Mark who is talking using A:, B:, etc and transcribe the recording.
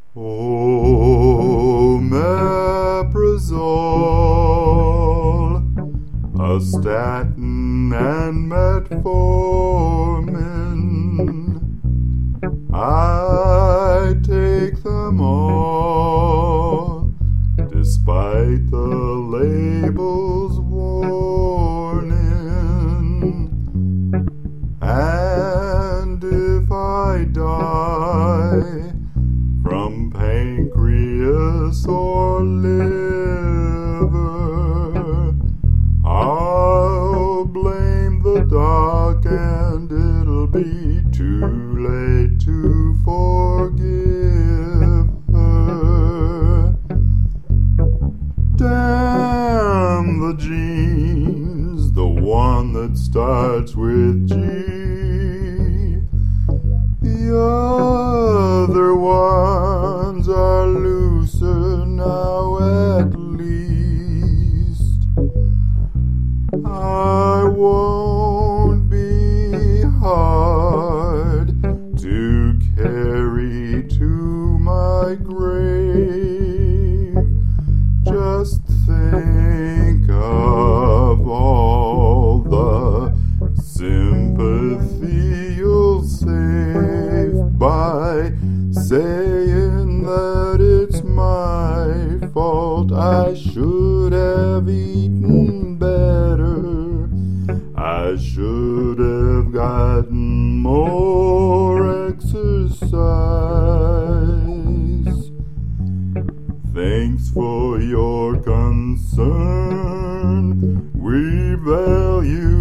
A: Omeprazole, a statin and metformin. I take them all, despite the label's warning. And if I die from pancreas or liver, I'll blame the doc, and it'll be too late to forgive her. Damn the genes, the one that starts with G. The other ones are looser now, at least. I won't be hard to carry to my grave. Just think of all the sympathy you'll save by saying that it's my fault. I should have eaten better. I should have gotten more exercise. Thanks for your concern. We value